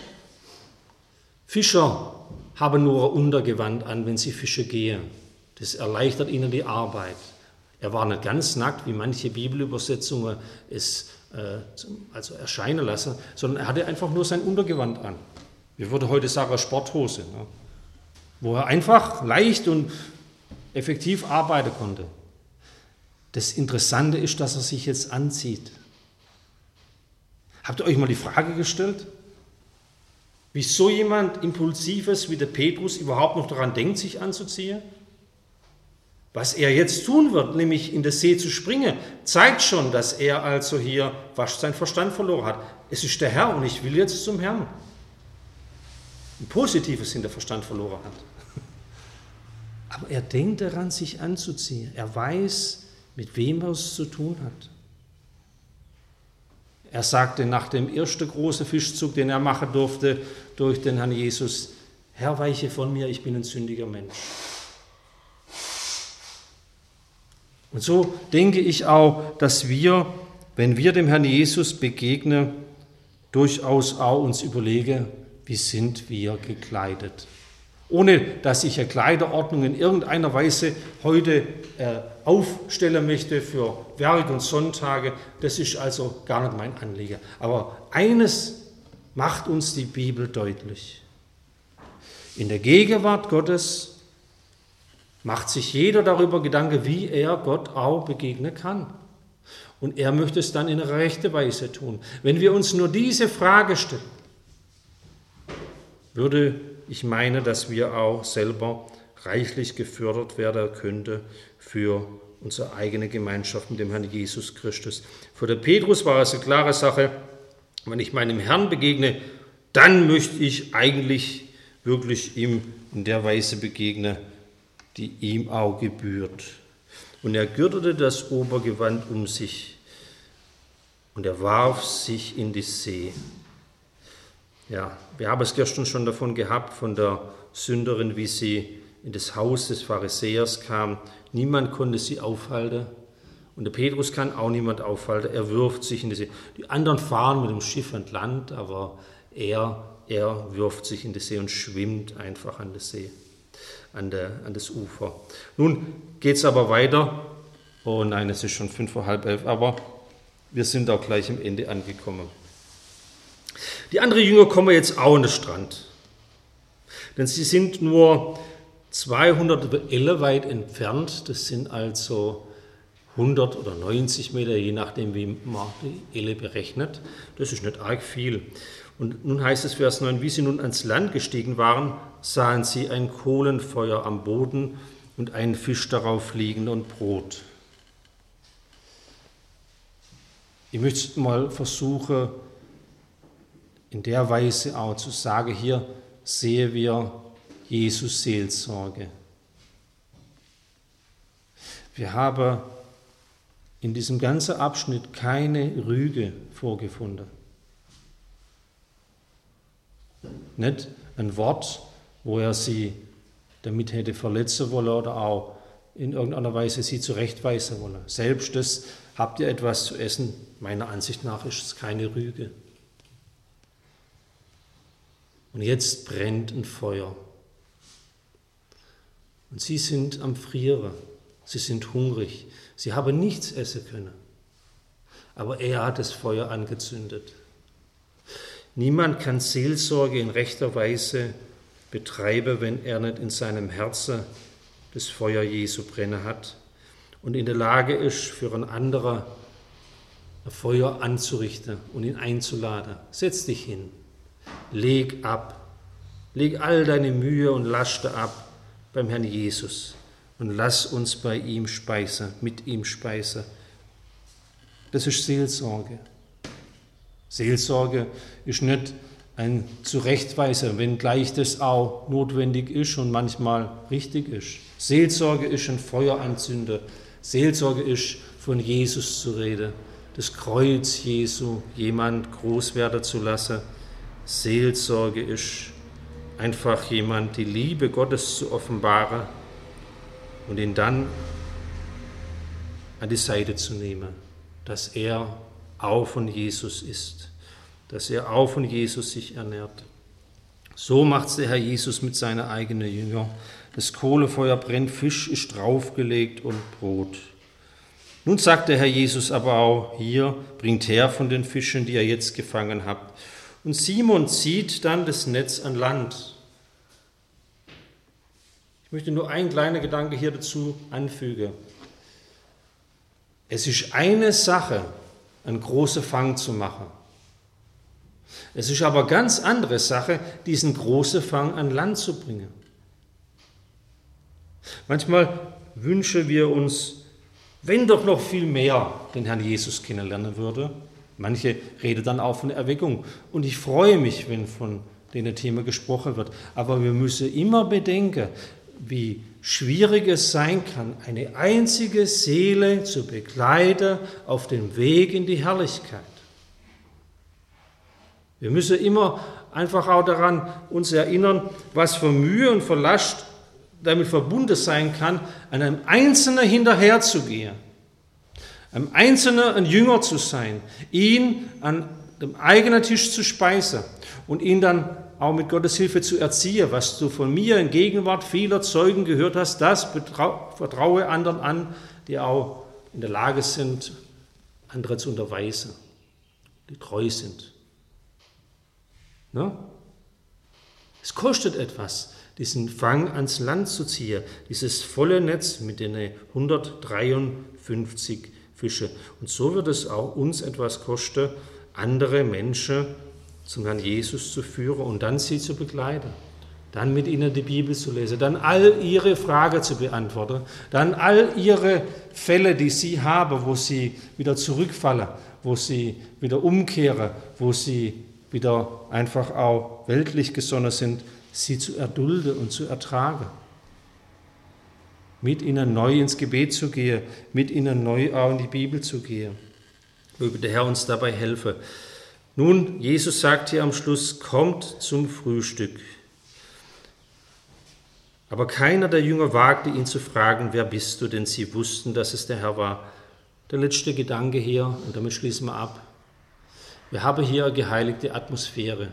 Fischer haben nur ein Untergewand an, wenn sie Fische gehen. Das erleichtert ihnen die Arbeit. Er war nicht ganz nackt, wie manche Bibelübersetzungen es also erscheinen lassen, sondern er hatte einfach nur sein Untergewand an. Wir würden heute sagen Sporthose, ne? Wo er einfach leicht und effektiv arbeiten konnte. Das Interessante ist, dass er sich jetzt anzieht. Habt ihr euch mal die Frage gestellt, wie so jemand Impulsives wie der Petrus überhaupt noch daran denkt, sich anzuziehen? Was er jetzt tun wird, nämlich in den See zu springen, zeigt schon, dass er also hier fast seinen Verstand verloren hat. Es ist der Herr und ich will jetzt zum Herrn. Im positiven Sinn der Verstand verloren hat. Aber er denkt daran, sich anzuziehen. Er weiß, mit wem er es zu tun hat. Er sagte nach dem ersten großen Fischzug, den er machen durfte, durch den Herrn Jesus, Herr, weiche von mir, ich bin ein sündiger Mensch. Und so denke ich auch, dass wir, wenn wir dem Herrn Jesus begegnen, durchaus auch uns überlegen, wie sind wir gekleidet. Ohne dass ich eine Kleiderordnung in irgendeiner Weise heute aufstellen möchte für Werk und Sonntage, das ist also gar nicht mein Anliegen. Aber eines macht uns die Bibel deutlich. In der Gegenwart Gottes macht sich jeder darüber Gedanken, wie er Gott auch begegnen kann. Und er möchte es dann in einer rechten Weise tun. Wenn wir uns nur diese Frage stellen, würde ich meine, dass wir auch selber reichlich gefördert werden könnten für unsere eigene Gemeinschaft mit dem Herrn Jesus Christus. Für den Petrus war es eine klare Sache, wenn ich meinem Herrn begegne, dann möchte ich eigentlich wirklich ihm in der Weise begegnen, die ihm auch gebührt. Und er gürtete das Obergewand um sich und er warf sich in die See. Ja, wir haben es gestern schon davon gehabt, von der Sünderin, wie sie in das Haus des Pharisäers kam. Niemand konnte sie aufhalten und der Petrus kann auch niemand aufhalten. Er wirft sich in die See. Die anderen fahren mit dem Schiff an Land, aber er wirft sich in die See und schwimmt einfach an der See. An das Ufer. Nun geht es aber weiter. Oh nein, es ist schon 11:05, aber wir sind auch gleich am Ende angekommen. Die anderen Jünger kommen jetzt auch an den Strand. Denn sie sind nur 200 Elle weit entfernt. Das sind also 100 oder 90 Meter, je nachdem, wie man die Elle berechnet. Das ist nicht arg viel. Und nun heißt es, Vers 9, wie sie nun ans Land gestiegen waren, sahen sie ein Kohlenfeuer am Boden und einen Fisch darauf liegen und Brot. Ich möchte mal versuchen, in der Weise auch zu sagen, hier sehen wir Jesus Seelsorge. Wir haben in diesem ganzen Abschnitt keine Rüge vorgefunden. Nicht ein Wort, wo er sie damit hätte verletzen wollen oder auch in irgendeiner Weise sie zurechtweisen wollen. Selbst das, habt ihr etwas zu essen? Meiner Ansicht nach ist es keine Rüge. Und jetzt brennt ein Feuer. Und sie sind am Frieren, sie sind hungrig, sie haben nichts essen können. Aber er hat das Feuer angezündet. Niemand kann Seelsorge in rechter Weise betreiben, wenn er nicht in seinem Herzen das Feuer Jesu brennen hat und in der Lage ist, für einen anderen ein Feuer anzurichten und ihn einzuladen. Setz dich hin, leg ab, leg all deine Mühe und Lasten ab beim Herrn Jesus und lass uns bei ihm speisen, mit ihm speisen. Das ist Seelsorge. Seelsorge ist nicht ein Zurechtweisen, wenngleich das auch notwendig ist und manchmal richtig ist. Seelsorge ist ein Feueranzünder. Seelsorge ist, von Jesus zu reden, das Kreuz Jesu jemand groß werden zu lassen. Seelsorge ist einfach jemand, die Liebe Gottes zu offenbaren und ihn dann an die Seite zu nehmen, dass er auch von Jesus ist, dass er auch von Jesus sich ernährt. So macht es der Herr Jesus mit seinen eigenen Jüngern. Das Kohlefeuer brennt, Fisch ist draufgelegt und Brot. Nun sagt der Herr Jesus aber auch hier, bringt her von den Fischen, die ihr jetzt gefangen habt. Und Simon zieht dann das Netz an Land. Ich möchte nur einen kleinen Gedanke hier dazu anfügen. Es ist eine Sache, einen großen Fang zu machen. Es ist aber ganz andere Sache, diesen großen Fang an Land zu bringen. Manchmal wünschen wir uns, wenn doch noch viel mehr den Herrn Jesus kennenlernen würde. Manche reden dann auch von der Erweckung. Und ich freue mich, wenn von dem Thema gesprochen wird. Aber wir müssen immer bedenken, wie schwierig es sein kann, eine einzige Seele zu begleiten auf dem Weg in die Herrlichkeit. Wir müssen immer einfach auch daran uns erinnern, was für Mühe und für Last damit verbunden sein kann, einem Einzelnen hinterherzugehen, einem Einzelnen ein Jünger zu sein, ihn an dem eigenen Tisch zu speisen und ihn dann auch mit Gottes Hilfe zu erziehen, was du von mir in Gegenwart vieler Zeugen gehört hast, das vertraue anderen an, die auch in der Lage sind, andere zu unterweisen, die treu sind. Ne? Es kostet etwas, diesen Fang ans Land zu ziehen, dieses volle Netz mit den 153 Fische. Und so wird es auch uns etwas kosten, andere Menschen zum Herrn Jesus zu führen und dann sie zu begleiten, dann mit ihnen die Bibel zu lesen, dann all ihre Fragen zu beantworten, dann all ihre Fälle, die sie haben, wo sie wieder zurückfallen, wo sie wieder umkehren, wo sie wieder einfach auch weltlich gesonnen sind, sie zu erdulden und zu ertragen. Mit ihnen neu ins Gebet zu gehen, mit ihnen neu auch in die Bibel zu gehen. Möge der Herr uns dabei helfen. Nun, Jesus sagt hier am Schluss, kommt zum Frühstück. Aber keiner der Jünger wagte ihn zu fragen, wer bist du, denn sie wussten, dass es der Herr war. Der letzte Gedanke hier, und damit schließen wir ab. Wir haben hier eine geheiligte Atmosphäre.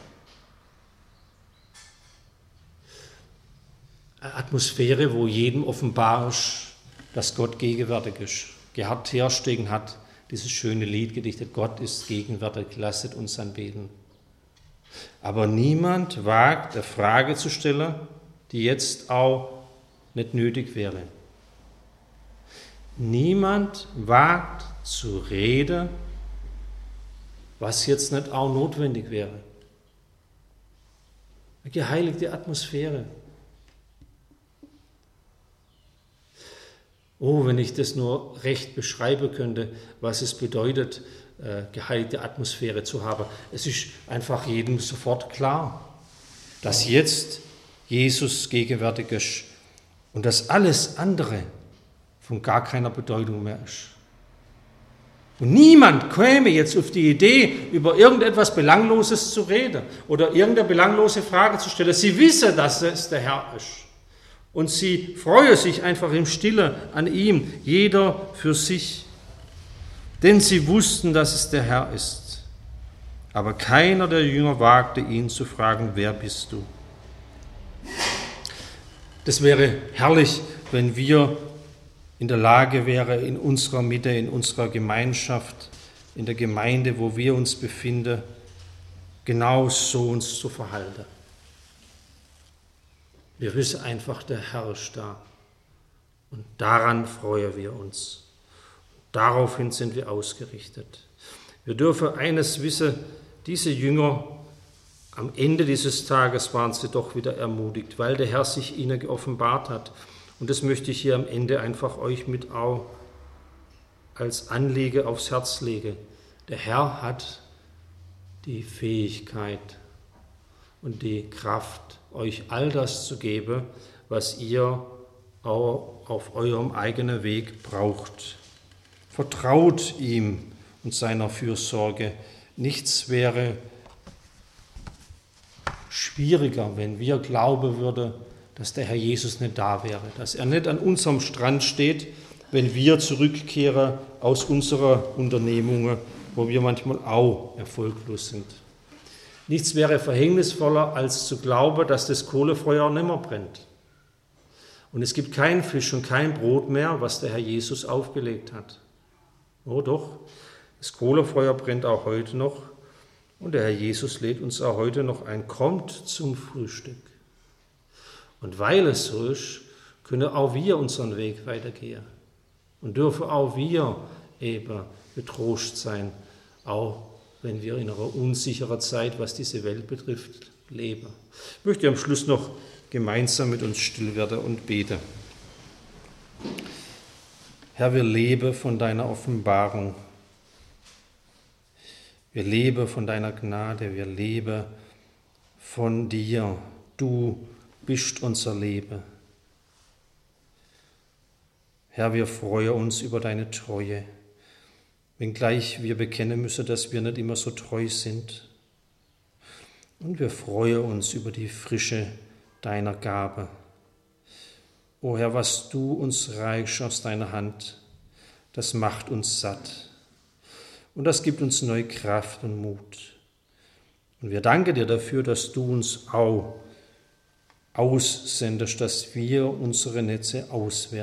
Eine Atmosphäre, wo jedem offenbar ist, dass Gott gegenwärtig ist. Gerhard Terstegen hat dieses schöne Lied gedichtet, Gott ist gegenwärtig, lasset uns anbeten. Aber niemand wagt, eine Frage zu stellen, die jetzt auch nicht nötig wäre. Niemand wagt zu reden, was jetzt nicht auch notwendig wäre. Eine geheiligte Atmosphäre. Oh, wenn ich das nur recht beschreiben könnte, was es bedeutet, geheiligte Atmosphäre zu haben. Es ist einfach jedem sofort klar, dass jetzt Jesus gegenwärtig ist und dass alles andere von gar keiner Bedeutung mehr ist. Und niemand käme jetzt auf die Idee, über irgendetwas Belangloses zu reden oder irgendeine belanglose Frage zu stellen. Sie wissen, dass es der Herr ist. Und sie freuen sich einfach im Stillen an ihm, jeder für sich. Denn sie wussten, dass es der Herr ist. Aber keiner der Jünger wagte ihn zu fragen, wer bist du? Das wäre herrlich, wenn wir in der Lage wären, in unserer Mitte, in unserer Gemeinschaft, in der Gemeinde, wo wir uns befinden, genau so uns zu verhalten. Wir wissen einfach, der Herr ist da. Und daran freuen wir uns. Daraufhin sind wir ausgerichtet. Wir dürfen eines wissen, diese Jünger, am Ende dieses Tages waren sie doch wieder ermutigt, weil der Herr sich ihnen geoffenbart hat. Und das möchte ich hier am Ende einfach euch mit auch als Anliegen aufs Herz legen. Der Herr hat die Fähigkeit und die Kraft, euch all das zu geben, was ihr auch auf eurem eigenen Weg braucht. Vertraut ihm und seiner Fürsorge. Nichts wäre schwieriger, wenn wir glauben würden, dass der Herr Jesus nicht da wäre, dass er nicht an unserem Strand steht, wenn wir zurückkehren aus unserer Unternehmungen, wo wir manchmal auch erfolglos sind. Nichts wäre verhängnisvoller, als zu glauben, dass das Kohlefeuer nicht mehr brennt. Und es gibt kein Fisch und kein Brot mehr, was der Herr Jesus aufgelegt hat. Oh doch, das Kohlefeuer brennt auch heute noch und der Herr Jesus lädt uns auch heute noch ein, kommt zum Frühstück. Und weil es so ist, können auch wir unseren Weg weitergehen und dürfen auch wir eben getrost sein, auch wenn wir in einer unsicheren Zeit, was diese Welt betrifft, leben. Ich möchte am Schluss noch gemeinsam mit uns still werden und beten. Herr, wir leben von deiner Offenbarung. Wir leben von deiner Gnade, wir leben von dir. Du bist unser Leben. Herr, wir freuen uns über deine Treue, wenngleich wir bekennen müssen, dass wir nicht immer so treu sind. Und wir freuen uns über die Frische deiner Gabe. O Herr, was du uns reichst aus deiner Hand, das macht uns satt. Und das gibt uns neue Kraft und Mut. Und wir danken dir dafür, dass du uns auch aussendest, dass wir unsere Netze auswerfen.